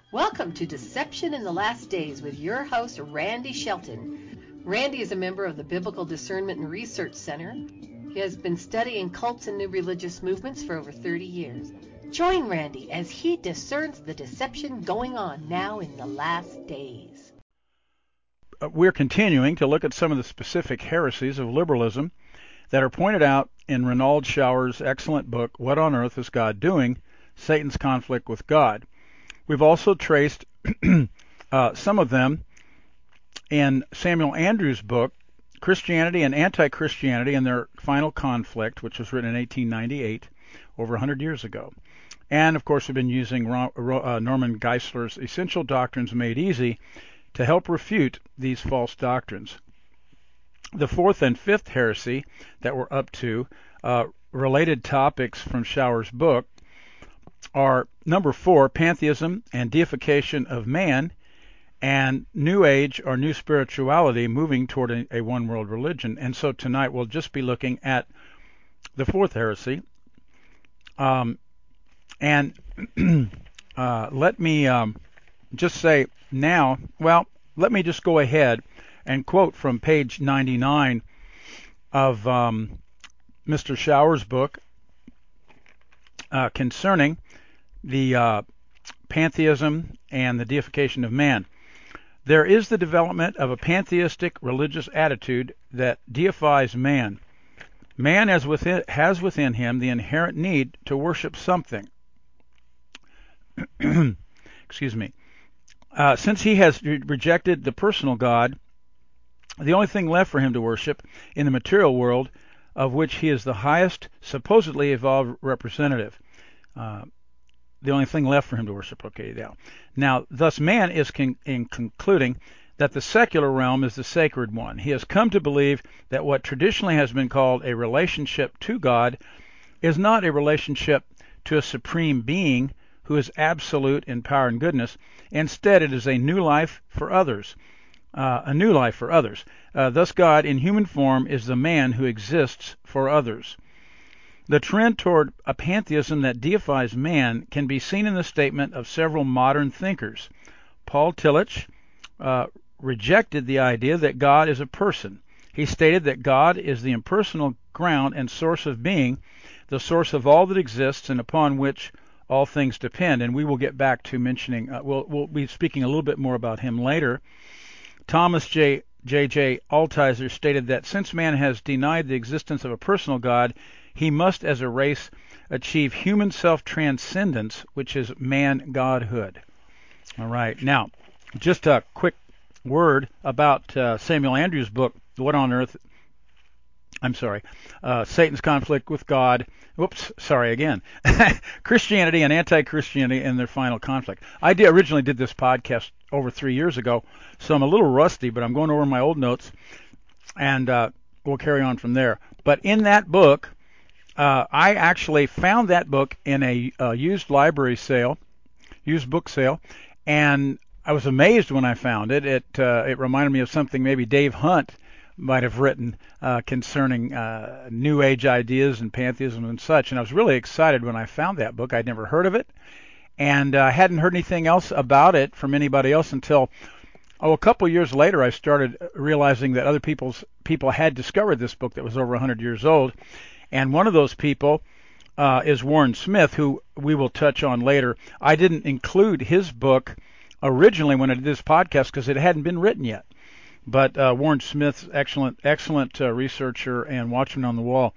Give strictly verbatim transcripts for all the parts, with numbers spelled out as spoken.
Welcome to Deception in the Last Days with your host, Randy Shelton. Randy is a member of the Biblical Discernment and Research Center. He has been studying cults and new religious movements for over thirty years. Join Randy as he discerns the deception going on now in the last days. We're continuing to look at some of the specific heresies of liberalism that are pointed out in Renald Shower's excellent book, What on Earth is God Doing? Satan's Conflict with God. We've also traced uh, some of them in Samuel Andrews' book, Christianity and Anti-Christianity and Their Final Conflict, which was written in eighteen ninety-eight, over one hundred years ago. And, of course, we've been using Ro- Ro- uh, Norman Geisler's Essential Doctrines Made Easy to help refute these false doctrines. The fourth and fifth heresy that we're up to, uh, related topics from Shower's book, are number four, pantheism and deification of man, and New Age or New Spirituality moving toward a, a one-world religion. And so tonight we'll just be looking at the fourth heresy. Um, and uh, let me um, just say now, well, let me just go ahead and quote from page ninety-nine of um, Mister Shower's book uh, concerning the uh, pantheism and the deification of man. There is the development of a pantheistic religious attitude that deifies man. Man has within, has within him the inherent need to worship something. Excuse me. Uh, since he has re- rejected the personal God, the only thing left for him to worship in the material world, of which he is the highest supposedly evolved representative. Uh, the only thing left for him to worship. Okay, now, now thus man is con- in concluding that the secular realm is the sacred one. He has come to believe that what traditionally has been called a relationship to God is not a relationship to a supreme being who is absolute in power and goodness. Instead, it is a new life for others. Uh, a new life for others. Uh, thus, God in human form is the man who exists for others. The trend toward a pantheism that deifies man can be seen in the statement of several modern thinkers. Paul Tillich uh, rejected the idea that God is a person. He stated that God is the impersonal ground and source of being, the source of all that exists and upon which all things depend. And we will get back to mentioning, uh, we'll, we'll be speaking a little bit more about him later. Thomas J. J. J. Altizer stated that since man has denied the existence of a personal God, he must, as a race, achieve human self-transcendence, which is man-godhood. All right. Now, just a quick word about uh, Samuel Andrews' book, What on Earth... I'm sorry, uh, Satan's Conflict with God. Whoops, sorry again. Christianity and Anti-Christianity and Their Final Conflict. I did, originally did this podcast over three years ago, so I'm a little rusty, but I'm going over my old notes, and uh, we'll carry on from there. But in that book, uh, I actually found that book in a uh, used library sale, used book sale, and I was amazed when I found it. It uh, it reminded me of something maybe Dave Hunt might have written uh, concerning uh, New Age ideas and pantheism and such. And I was really excited when I found that book. I'd never heard of it, and I uh, hadn't heard anything else about it from anybody else until, oh, a couple years later, I started realizing that other people's people had discovered this book that was over one hundred years old. And one of those people uh, is Warren Smith, who we will touch on later. I didn't include his book originally when I did this podcast because it hadn't been written yet. But uh, Warren Smith's excellent, excellent uh, researcher and watchman on the wall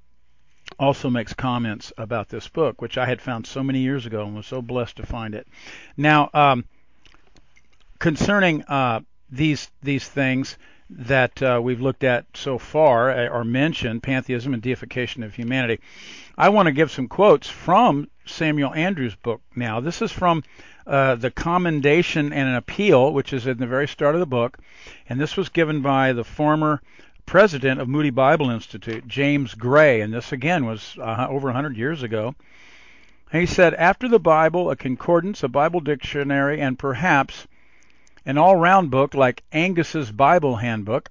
also makes comments about this book, which I had found so many years ago and was so blessed to find it. Now, um, concerning uh, these these things that uh, we've looked at so far, uh, or mentioned, pantheism and deification of humanity, I want to give some quotes from Samuel Andrews' book now. This is from uh, the Commendation and an Appeal, which is in the very start of the book, and this was given by the former president of Moody Bible Institute, James Gray, and this again was uh, over one hundred years ago. He said, after the Bible, a concordance, a Bible dictionary, and perhaps an all-round book like Angus's Bible Handbook,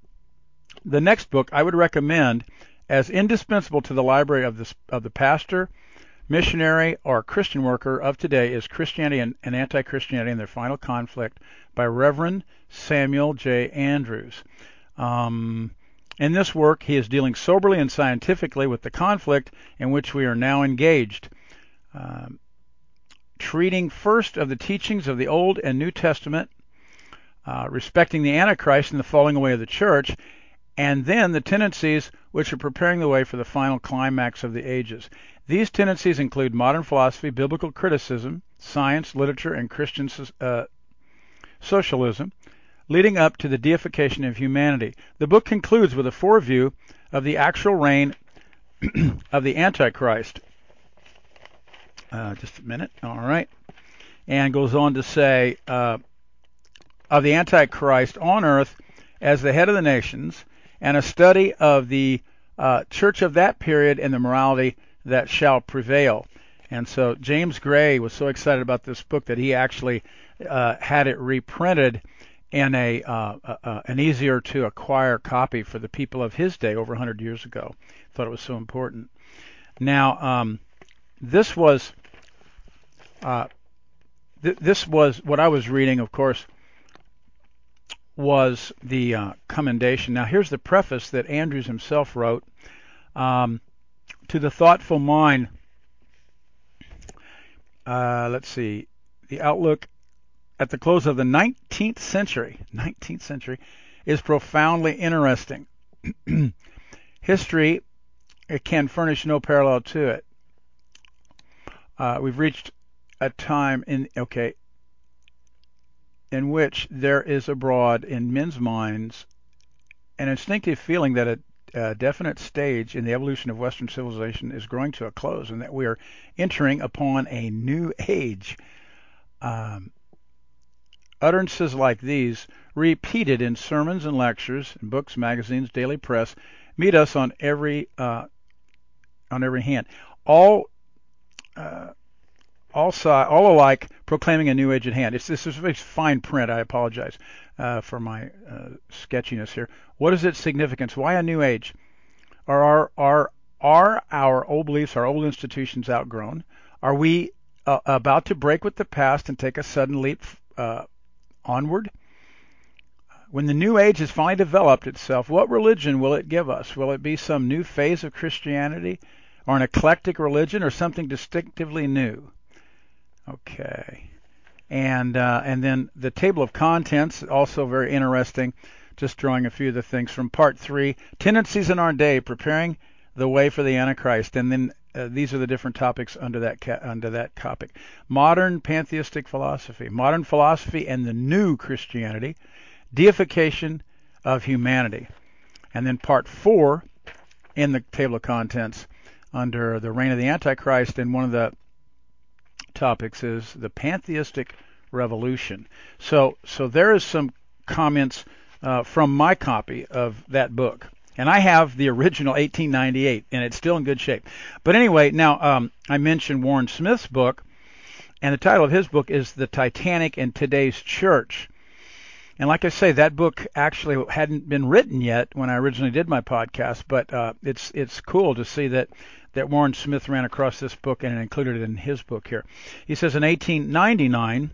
the next book I would recommend as indispensable to the library of the, of the pastor, missionary or Christian worker of today is Christianity and, and Anti-Christianity in Their Final Conflict by Reverend Samuel J. Andrews. Um, in this work, he is dealing soberly and scientifically with the conflict in which we are now engaged, um, treating first of the teachings of the Old and New Testament, uh, respecting the Antichrist and the falling away of the church, and then the tendencies which are preparing the way for the final climax of the ages. These tendencies include modern philosophy, biblical criticism, science, literature, and Christian uh, socialism, leading up to the deification of humanity. The book concludes with a foreview of the actual reign of the Antichrist. Uh, just a minute. All right. And goes on to say, uh, of the Antichrist on earth as the head of the nations, and a study of the uh, church of that period and the morality that shall prevail. And so James Gray was so excited about this book that he actually uh, had it reprinted in a uh, uh, an easier to acquire copy for the people of his day over one hundred years ago. Thought it was so important. Now, um, this was uh, th- this was what I was reading, of course, was the uh, commendation. Now, here's the preface that Andrews himself wrote. Um, to the thoughtful mind, uh, let's see, the outlook at the close of the nineteenth century, nineteenth century, is profoundly interesting. History, it can furnish no parallel to it. Uh, we've reached a time in, okay, in which there is abroad in men's minds an instinctive feeling that a, a definite stage in the evolution of Western civilization is growing to a close, and that we are entering upon a new age. Um, utterances like these, repeated in sermons and lectures, in books, magazines, daily press, meet us on every uh, on every hand. All uh, all, si- all alike proclaiming a new age at hand. It's, this is very fine print. I apologize uh, for my uh, sketchiness here. What is its significance? Why a new age? Are our, are, are our old beliefs, our old institutions outgrown? Are we uh, about to break with the past and take a sudden leap uh, onward? When the new age has finally developed itself, what religion will it give us? Will it be some new phase of Christianity, or an eclectic religion, or something distinctively new? Okay. And uh, and then the table of contents, also very interesting, just drawing a few of the things from part three, tendencies in our day, preparing the way for the Antichrist. And then uh, these are the different topics under that ca- under that topic. Modern pantheistic philosophy, modern philosophy and the new Christianity, deification of humanity. And then part four in the table of contents under the reign of the Antichrist, and one of the topics is the pantheistic revolution. So so there is some comments uh, from my copy of that book. And I have the original eighteen ninety-eight, and it's still in good shape. But anyway, now um, I mentioned Warren Smith's book, and the title of his book is The Titanic in Today's Church. And like I say, that book actually hadn't been written yet when I originally did my podcast, but uh, it's it's cool to see that, that Warren Smith ran across this book and included it in his book here. He says in eighteen ninety-nine,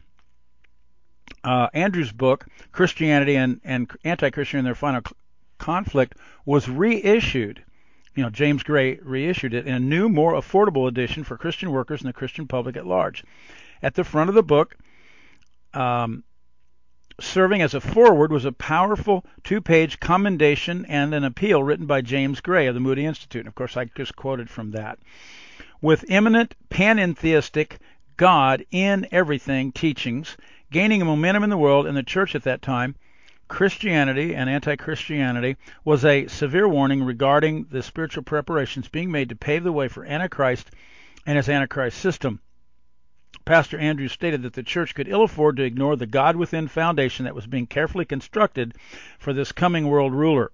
uh, Andrew's book, Christianity and, and Anti-Christian in Their Final Conflict, was reissued. You know, James Gray reissued it in a new, more affordable edition for Christian workers and the Christian public at large. At the front of the book, um, serving as a foreword, was a powerful two-page commendation and an appeal written by James Gray of the Moody Institute. And of course, I just quoted from that. With eminent panentheistic God in everything teachings gaining a momentum in the world and the church at that time, Christianity and anti-Christianity was a severe warning regarding the spiritual preparations being made to pave the way for Antichrist and his Antichrist system. Pastor Andrews stated that the church could ill afford to ignore the God-within foundation that was being carefully constructed for this coming world ruler.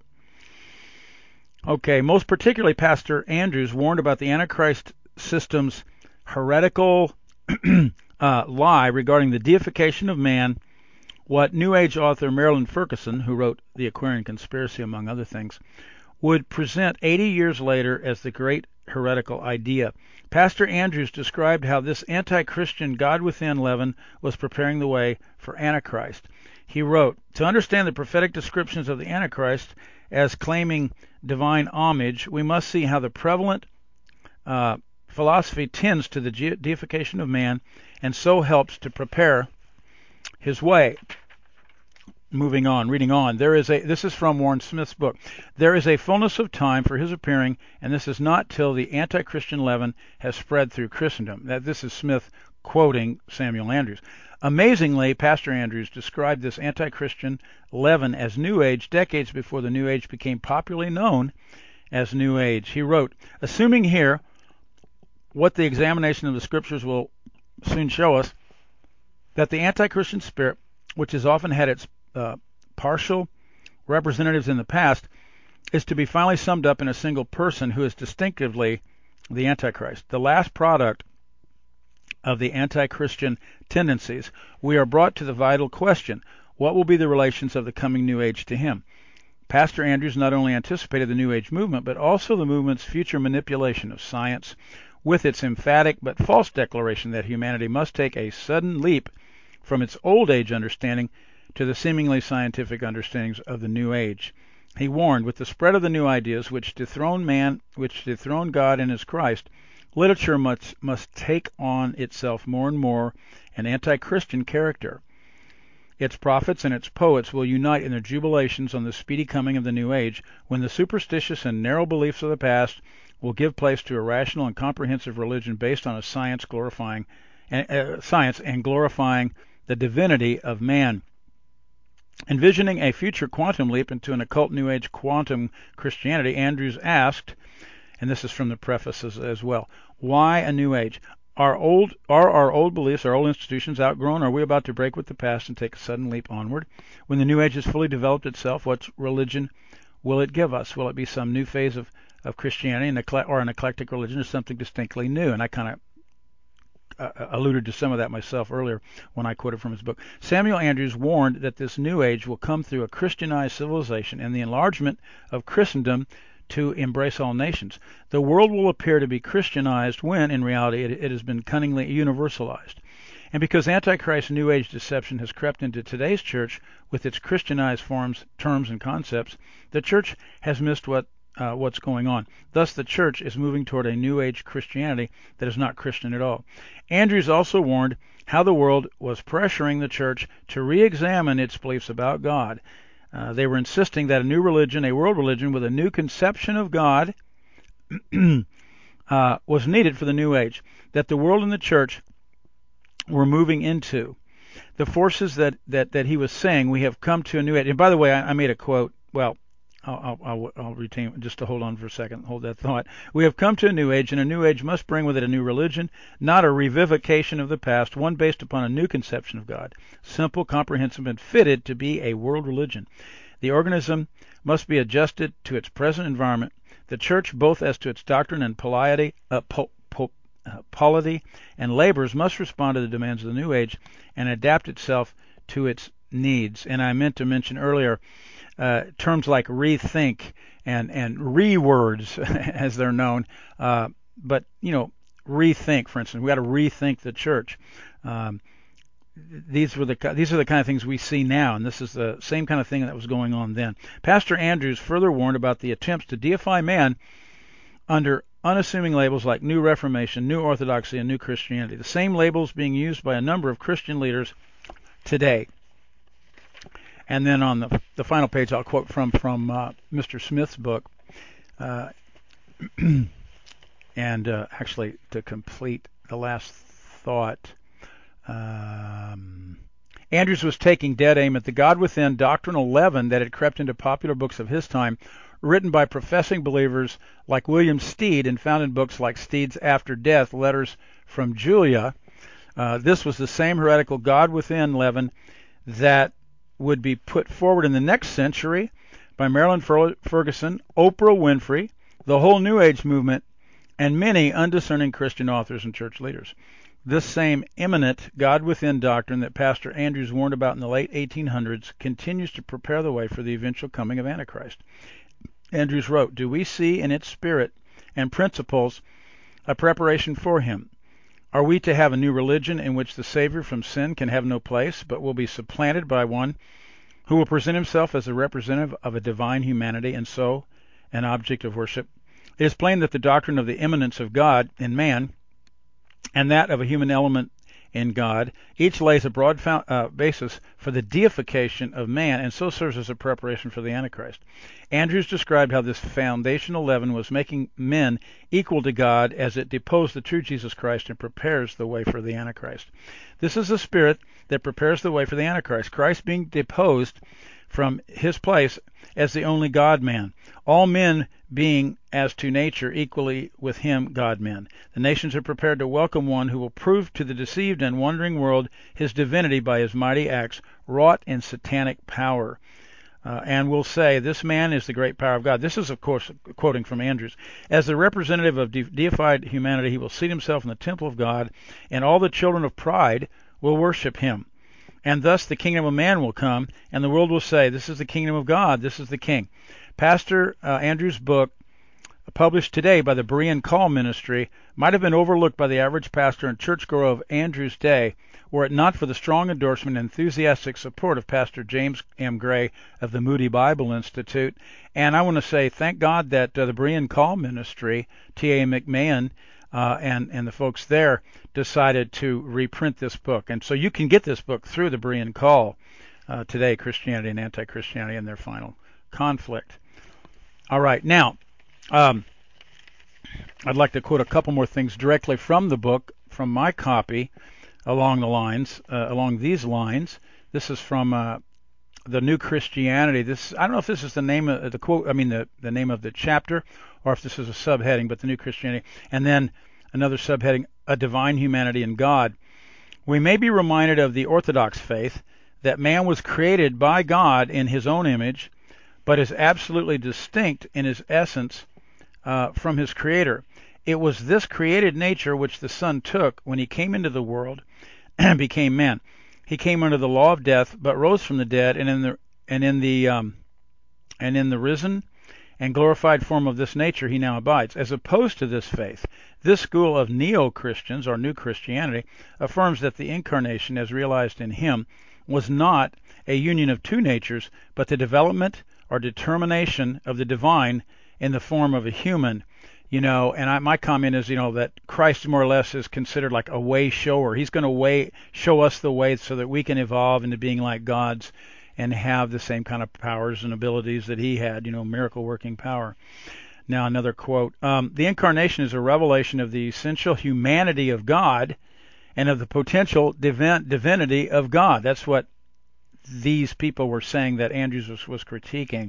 Okay, most particularly, Pastor Andrews warned about the Antichrist system's heretical uh, lie regarding the deification of man, what New Age author Marilyn Ferguson, who wrote The Aquarian Conspiracy, among other things, would present eighty years later as the great heretical idea. Pastor Andrews described how this anti-Christian God-within leaven was preparing the way for Antichrist. He wrote, "To understand the prophetic descriptions of the Antichrist as claiming divine homage, we must see how the prevalent uh, philosophy tends to the deification of man and so helps to prepare his way." Moving on, reading on. There is a. This is from Warren Smith's book. "There is a fullness of time for his appearing, and this is not till the anti-Christian leaven has spread through Christendom." That this is Smith quoting Samuel Andrews. Amazingly, Pastor Andrews described this anti-Christian leaven as New Age decades before the New Age became popularly known as New Age. He wrote, "Assuming here what the examination of the Scriptures will soon show us, that the anti-Christian spirit, which has often had its uh, partial representatives in the past, is to be finally summed up in a single person who is distinctively the Antichrist, the last product of the anti-Christian tendencies, we are brought to the vital question, what will be the relations of the coming New Age to him?" Pastor Andrews not only anticipated the New Age movement, but also the movement's future manipulation of science, with its emphatic but false declaration that humanity must take a sudden leap from its old age understanding to the seemingly scientific understandings of the New Age. He warned, with the spread of the new ideas which dethrone man, which dethrone God and his Christ, literature must, must take on itself more and more an anti-Christian character. Its prophets and its poets will unite in their jubilations on the speedy coming of the New Age, when the superstitious and narrow beliefs of the past will give place to a rational and comprehensive religion based on a science glorifying uh, science and glorifying the divinity of man. Envisioning a future quantum leap into an occult New Age quantum Christianity, Andrews asked, and this is from the prefaces as well, why a New Age? Are old are our old beliefs, our old institutions outgrown? Are we about to break with the past and take a sudden leap onward? When the New Age has fully developed itself, what religion will it give us? Will it be some new phase of, of Christianity an ecle- or an eclectic religion, or something distinctly new? And I kind of uh, alluded to some of that myself earlier when I quoted from his book. Samuel Andrews warned that this New Age will come through a Christianized civilization and the enlargement of Christendom to embrace all nations. The world will appear to be Christianized when, in reality, it, it has been cunningly universalized. And because Antichrist New Age deception has crept into today's church with its Christianized forms, terms, and concepts, the church has missed what uh, what's going on. Thus, the church is moving toward a New Age Christianity that is not Christian at all. Andrews also warned how the world was pressuring the church to re-examine its beliefs about God. Uh, they were insisting that a new religion, a world religion with a new conception of God, uh, was needed for the New Age, that the world and the church were moving into. The forces that, that, that he was saying, we have come to a new age. And by the way, I, I made a quote. Well, I'll, I'll, I'll retain, just to hold on for a second, hold that thought. We have come to a new age, and a new age must bring with it a new religion, not a revivification of the past, one based upon a new conception of God, simple, comprehensive, and fitted to be a world religion. The organism must be adjusted to its present environment. The church, both as to its doctrine and polity, uh, po, po, uh, polity and labors, must respond to the demands of the new age and adapt itself to its needs. And I meant to mention earlier, Uh, terms like rethink and and rewords, as they're known, uh, but you know, rethink. For instance, we got to rethink the church. Um, these were the these are the kind of things we see now, and this is the same kind of thing that was going on then. Pastor Andrews further warned about the attempts to deify man under unassuming labels like New Reformation, New Orthodoxy, and New Christianity. The same labels being used by a number of Christian leaders today. And then on the, the final page, I'll quote from from uh, Mister Smith's book. Uh, and uh, actually, to complete the last thought, um, Andrews was taking dead aim at the God within doctrinal leaven that had crept into popular books of his time, written by professing believers like William Steed and found in books like Steed's After Death, Letters from Julia. Uh, this was the same heretical God within leaven that would be put forward in the next century by Marilyn Ferguson, Oprah Winfrey, the whole New Age movement, and many undiscerning Christian authors and church leaders. This same imminent God within doctrine that Pastor Andrews warned about in the late eighteen hundreds continues to prepare the way for the eventual coming of Antichrist. Andrews wrote, "Do we see in its spirit and principles, a preparation for him. Are we to have a new religion in which the Savior from sin can have no place, but will be supplanted by one who will present himself as a representative of a divine humanity and so an object of worship? It is plain that the doctrine of the immanence of God in man and that of a human element in God each lays a broad found, uh, basis for the deification of man, and so serves as a preparation for the Antichrist. Andrews described how this foundational leaven was making men equal to God as it deposed the true Jesus Christ and prepares the way for the Antichrist. This is the spirit that prepares the way for the Antichrist, Christ being deposed from his place as the only God-man, all men being as to nature equally with him God-men. The nations are prepared to welcome one who will prove to the deceived and wondering world his divinity by his mighty acts wrought in satanic power. Uh, and will say, this man is the great power of God. This is, of course, quoting from Andrews. As the representative of de- deified humanity, he will seat himself in the temple of God, and all the children of pride will worship him. And thus the kingdom of man will come, and the world will say, this is the kingdom of God, this is the king. Pastor uh, Andrews' book, published today by the Berean Call Ministry, might have been overlooked by the average pastor and churchgoer of Andrews' day, were it not for the strong endorsement and enthusiastic support of Pastor James M. Gray of the Moody Bible Institute. And I want to say thank God that uh, the Berean Call Ministry, T A McMahon, uh, and, and the folks there decided to reprint this book. And so you can get this book through the Berean Call uh, today, Christianity and Anti-Christianity and their final conflict. All right, now, um, I'd like to quote a couple more things directly from the book, from my copy, along the lines, uh, along these lines. This is from uh, the New Christianity. This, I don't know if this is the name of the quote, I mean the, the name of the chapter, or if this is a subheading, but the New Christianity. And then another subheading, A Divine Humanity in God. We may be reminded of the Orthodox faith that man was created by God in his own image, but is absolutely distinct in his essence uh, from his Creator. It was this created nature which the Son took when he came into the world and became man. He came under the law of death, but rose from the dead, and in the and in the um, and in the risen and glorified form of this nature he now abides. As opposed to this faith, this school of neo-Christians, or New Christianity, affirms that the incarnation, as realized in him, was not a union of two natures, but the development or determination of the divine in the form of a human. You know, and I, my comment is, you know, that Christ more or less is considered like a way shower. He's going to way show us the way so that we can evolve into being like gods and have the same kind of powers and abilities that he had, you know, miracle working power. Now, another quote. Um, the incarnation is a revelation of the essential humanity of God and of the potential divin- divinity of God. That's what these people were saying that Andrews was, was critiquing.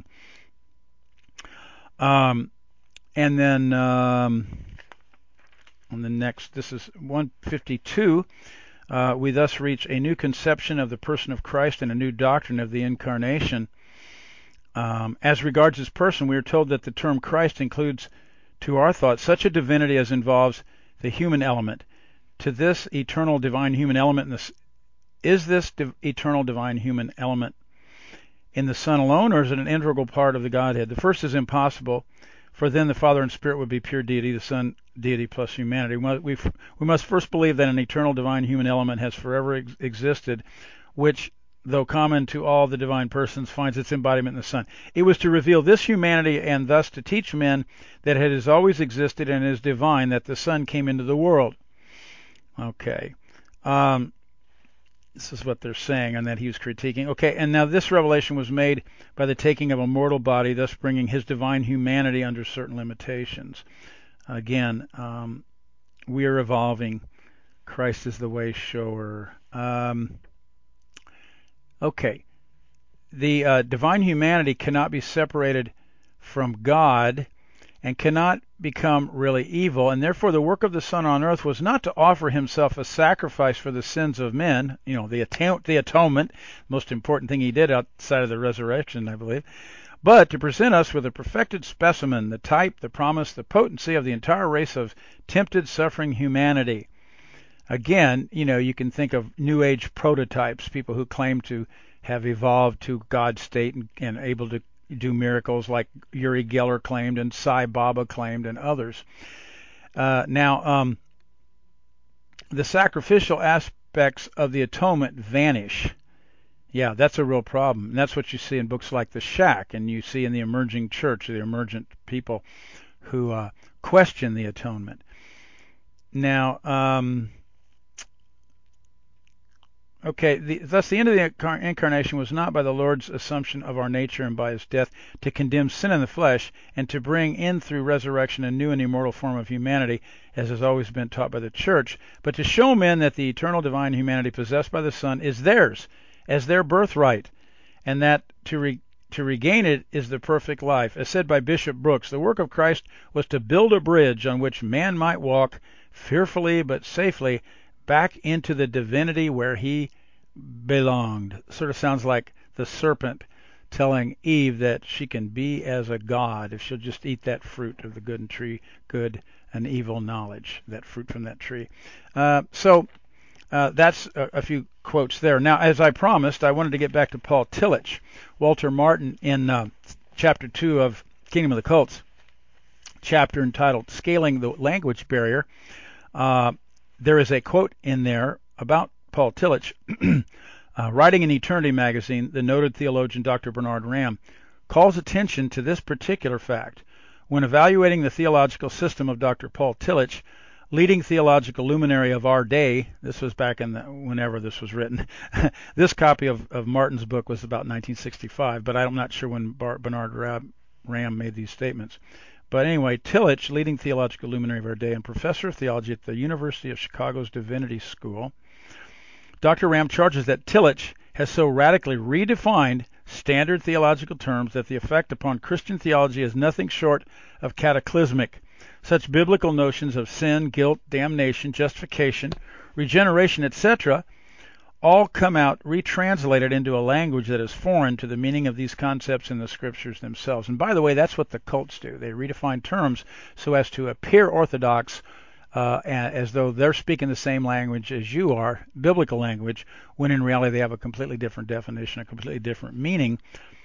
Um, and then um, on the next, this is one fifty-two, uh, we thus reach a new conception of the person of Christ and a new doctrine of the incarnation. Um, as regards his person, we are told that the term Christ includes, to our thought, such a divinity as involves the human element. To this eternal divine human element, in this, is this div- eternal divine human element in the Son alone, or is it an integral part of the Godhead? The first is impossible, for then the Father and Spirit would be pure deity, the Son deity plus humanity. We, we, we must first believe that an eternal divine human element has forever ex- existed, which, though common to all the divine persons, finds its embodiment in the Son. It was to reveal this humanity and thus to teach men that it has always existed and is divine that the Son came into the world. Okay. Um, this is what they're saying, and that he was critiquing. Okay, and now this revelation was made by the taking of a mortal body, thus bringing his divine humanity under certain limitations. Again, um, we are evolving. Christ is the way shower. Um, okay. The uh, divine humanity cannot be separated from God and cannot become really evil, and therefore the work of the Son on earth was not to offer himself a sacrifice for the sins of men, you know, the, atone- the atonement, most important thing he did outside of the resurrection, I believe, but to present us with a perfected specimen, the type, the promise, the potency of the entire race of tempted, suffering humanity. Again, you know, you can think of New Age prototypes, people who claim to have evolved to God's state and, and able to do miracles like Uri Geller claimed and Sai Baba claimed and others. Uh, now, um, the sacrificial aspects of the atonement vanish. Yeah, that's a real problem. And that's what you see in books like The Shack, and you see in the emerging church, the emergent people who uh, question the atonement. Now, um, okay, the, thus the end of the incar- incarnation was not by the Lord's assumption of our nature and by his death to condemn sin in the flesh and to bring in through resurrection a new and immortal form of humanity, as has always been taught by the church, but to show men that the eternal divine humanity possessed by the Son is theirs as their birthright, and that to re- to regain it is the perfect life. As said by Bishop Brooks, the work of Christ was to build a bridge on which man might walk fearfully but safely back into the divinity where he belonged. Sort of sounds like the serpent telling Eve that she can be as a god if she'll just eat that fruit of the good and tree, good and evil knowledge, that fruit from that tree. Uh, so uh, that's a, a few quotes there. Now, as I promised, I wanted to get back to Paul Tillich. Walter Martin in uh, chapter two of Kingdom of the Cults, chapter entitled Scaling the Language Barrier, uh, there is a quote in there about Paul Tillich. uh, writing in Eternity magazine, the noted theologian Doctor Bernard Ramm calls attention to this particular fact. When evaluating the theological system of Doctor Paul Tillich, leading theological luminary of our day, this was back in the, whenever this was written. This copy of, of Martin's book was about nineteen sixty-five, but I'm not sure when Bar- Bernard Ramm made these statements. But anyway, Tillich, leading theological luminary of our day and professor of theology at the University of Chicago's Divinity School, Doctor Ramm charges that Tillich has so radically redefined standard theological terms that the effect upon Christian theology is nothing short of cataclysmic. Such biblical notions of sin, guilt, damnation, justification, regeneration, et cetera all come out retranslated into a language that is foreign to the meaning of these concepts in the scriptures themselves. And by the way, that's what the cults do. They redefine terms so as to appear orthodox, uh, as though they're speaking the same language as you are, biblical language, when in reality they have a completely different definition, a completely different meaning,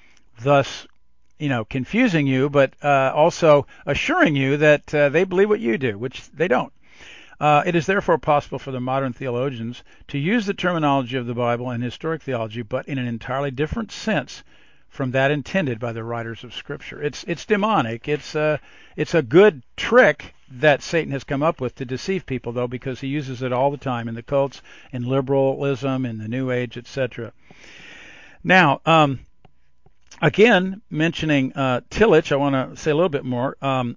thus, you know, confusing you, but uh, also assuring you that uh, they believe what you do, which they don't. Uh, it is therefore possible for the modern theologians to use the terminology of the Bible and historic theology, but in an entirely different sense from that intended by the writers of Scripture. It's it's demonic. It's a it's a good trick that Satan has come up with to deceive people, though, because he uses it all the time in the cults, in liberalism, in the New Age, et cetera. Now, um, again, mentioning uh, Tillich, I want to say a little bit more. Um,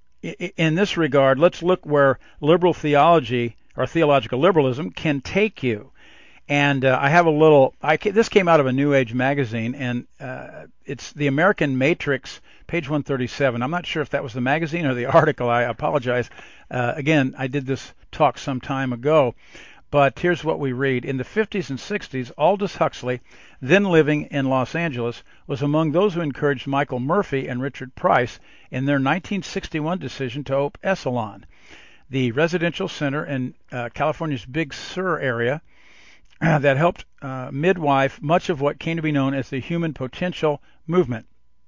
In this regard, let's look where liberal theology or theological liberalism can take you. And uh, I have a little, I, this came out of a New Age magazine, and uh, it's the American Matrix, page one thirty-seven. I'm not sure if that was the magazine or the article. I apologize. Uh, again, I did this talk some time ago. But here's what we read. In the fifties and sixties, Aldous Huxley, then living in Los Angeles, was among those who encouraged Michael Murphy and Richard Price in their nineteen sixty-one decision to open Esalen, the residential center in uh, California's Big Sur area uh, that helped uh, midwife much of what came to be known as the human potential movement.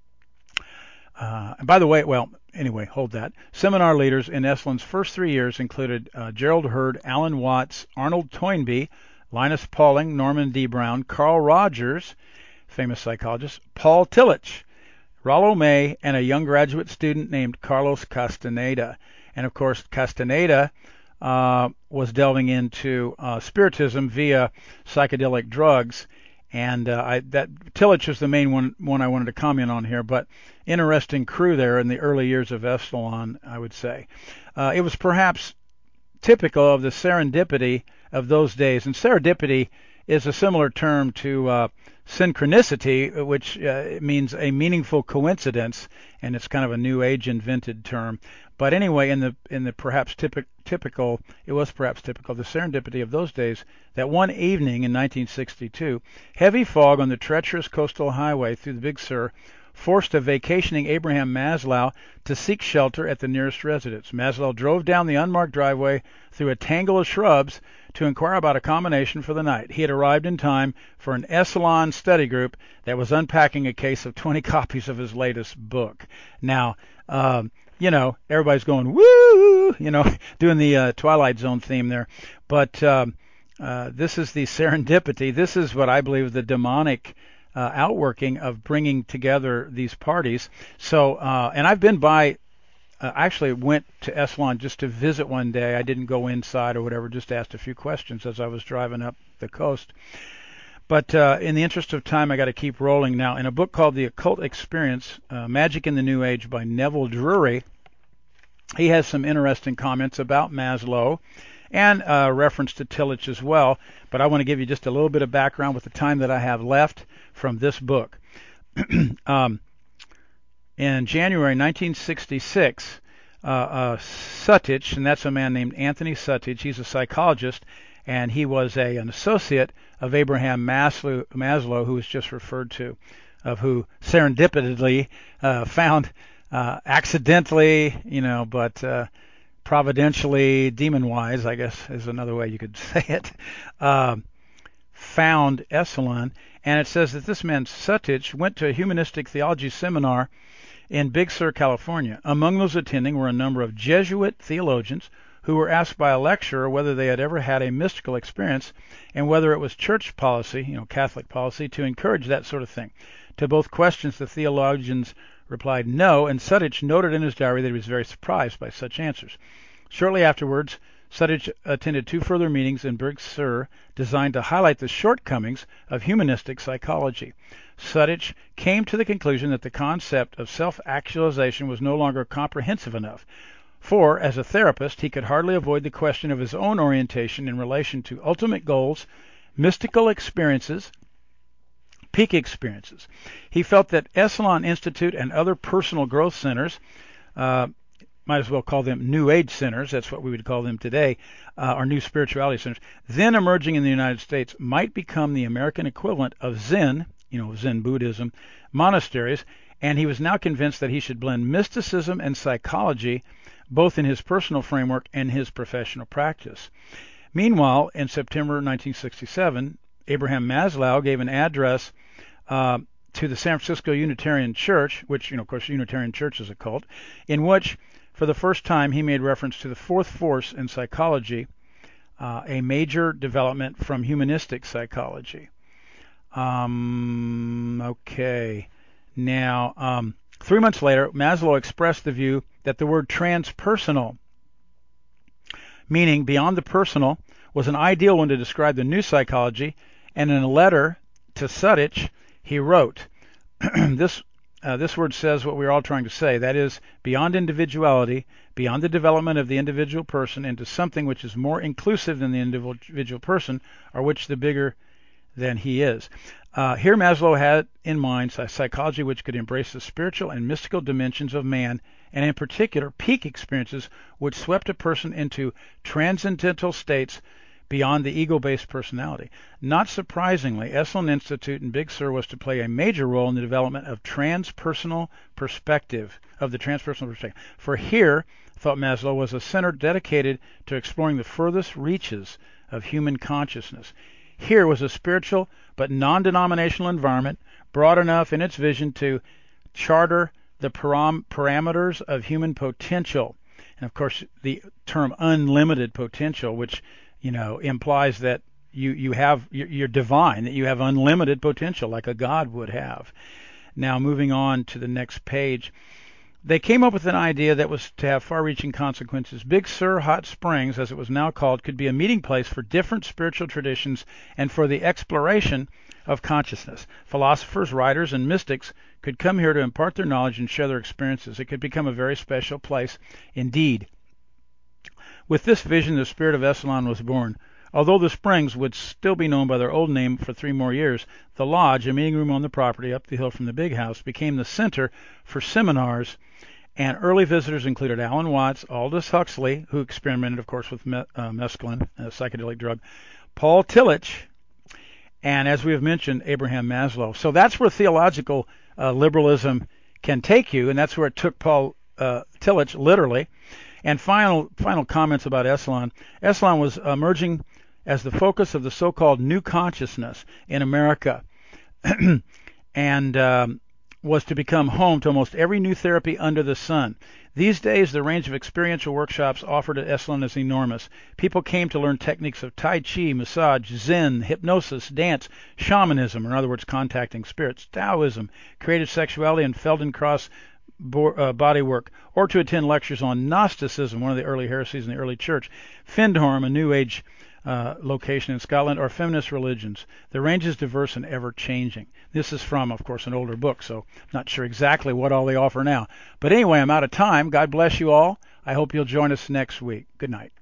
Uh, and by the way, well, anyway, hold that. Seminar leaders in Esalen's first three years included uh, Gerald Hurd, Alan Watts, Arnold Toynbee, Linus Pauling, Norman D. Brown, Carl Rogers, famous psychologist, Paul Tillich, Rollo May, and a young graduate student named Carlos Castaneda. And of course, Castaneda uh, was delving into uh, spiritism via psychedelic drugs. And uh, I, that Tillich is the main one, one I wanted to comment on here, but interesting crew there in the early years of Esalen, I would say. Uh, it was perhaps typical of the serendipity of those days, and serendipity is a similar term to uh, synchronicity, which uh, means a meaningful coincidence, and it's kind of a New Age invented term. But anyway, in the in the perhaps typic, typical, it was perhaps typical, the serendipity of those days, that one evening in nineteen sixty-two, heavy fog on the treacherous coastal highway through the Big Sur forced a vacationing Abraham Maslow to seek shelter at the nearest residence. Maslow drove down the unmarked driveway through a tangle of shrubs to inquire about accommodation for the night. He had arrived in time for an Esalen study group that was unpacking a case of twenty copies of his latest book. Now, um, you know, everybody's going, woo, you know, doing the uh, Twilight Zone theme there. But um, uh, this is the serendipity. This is what I believe the demonic uh, outworking of bringing together these parties. So, uh, and I've been by, uh, actually went to Esalen just to visit one day. I didn't go inside or whatever, just asked a few questions as I was driving up the coast. But uh, in the interest of time, I got to keep rolling now. In a book called The Occult Experience, uh, Magic in the New Age by Neville Drury, he has some interesting comments about Maslow and uh, reference to Tillich as well. But I want to give you just a little bit of background with the time that I have left from this book. um, in January nineteen sixty-six, uh, uh, Sutich, and that's a man named Anthony Sutich, he's a psychologist, and he was a, an associate of Abraham Maslow, Maslow, who was just referred to, of who serendipitously uh, found uh, accidentally, you know, but uh, providentially, demon-wise, I guess is another way you could say it, uh, found Esalen. And it says that this man, Sutich, went to a humanistic theology seminar in Big Sur, California. Among those attending were a number of Jesuit theologians who were asked by a lecturer whether they had ever had a mystical experience and whether it was church policy, you know, Catholic policy, to encourage that sort of thing. To both questions, the theologians replied no, and Sutich noted in his diary that he was very surprised by such answers. Shortly afterwards, Sutich attended two further meetings in Big Sur designed to highlight the shortcomings of humanistic psychology. Sutich came to the conclusion that the concept of self-actualization was no longer comprehensive enough. For, as a therapist, he could hardly avoid the question of his own orientation in relation to ultimate goals, mystical experiences, peak experiences. He felt that Esalen Institute and other personal growth centers, uh, might as well call them New Age centers, that's what we would call them today, uh, or New Spirituality centers, then emerging in the United States, might become the American equivalent of Zen, you know, Zen Buddhism, monasteries, and he was now convinced that he should blend mysticism and psychology both in his personal framework and his professional practice. Meanwhile, in September nineteen sixty-seven, Abraham Maslow gave an address uh, to the San Francisco Unitarian Church, which, you know, of course, Unitarian Church is a cult, in which, for the first time, he made reference to the fourth force in psychology, uh, a major development from humanistic psychology. Um, okay. Now, um, three months later, Maslow expressed the view that the word transpersonal, meaning beyond the personal, was an ideal one to describe the new psychology, and in a letter to Sutich, he wrote, this uh, this word says what we're all trying to say, that is, beyond individuality, beyond the development of the individual person into something which is more inclusive than the individual person, or which the bigger than he is. Uh, here Maslow had in mind a psychology which could embrace the spiritual and mystical dimensions of man, and in particular peak experiences which swept a person into transcendental states beyond the ego-based personality. Not surprisingly, Esalen Institute in Big Sur was to play a major role in the development of transpersonal perspective, of the transpersonal perspective. For here, thought Maslow, was a center dedicated to exploring the furthest reaches of human consciousness. Here was a spiritual but non-denominational environment, broad enough in its vision to charter the param- parameters of human potential. And of course, the term unlimited potential, which, you know, implies that you, you have, you're divine, that you have unlimited potential like a god would have. Now, moving on to the next page. They came up with an idea that was to have far-reaching consequences. Big Sur Hot Springs, as it was now called, could be a meeting place for different spiritual traditions and for the exploration of consciousness. Philosophers, writers, and mystics could come here to impart their knowledge and share their experiences. It could become a very special place indeed. With this vision, the spirit of Esalen was born. Although the Springs would still be known by their old name for three more years, the lodge, a meeting room on the property up the hill from the big house, became the center for seminars, and early visitors included Alan Watts, Aldous Huxley, who experimented, of course, with me- uh, mescaline, a psychedelic drug, Paul Tillich, and, as we have mentioned, Abraham Maslow. So that's where theological uh, liberalism can take you, and that's where it took Paul uh, Tillich literally. And final final comments about Esalen. Esalen was emerging as the focus of the so-called new consciousness in America, and um, was to become home to almost every new therapy under the sun. These days, the range of experiential workshops offered at Esalen is enormous. People came to learn techniques of Tai Chi, massage, Zen, hypnosis, dance, shamanism, or in other words, contacting spirits, Taoism, creative sexuality, and Feldenkrais bo- uh, body work, or to attend lectures on Gnosticism, one of the early heresies in the early church, Findhorn, a New Age uh, location in Scotland, or feminist religions. The range is diverse and ever-changing. This is from, of course, an older book, so not sure exactly what all they offer now. But anyway, I'm out of time. God bless you all. I hope you'll join us next week. Good night.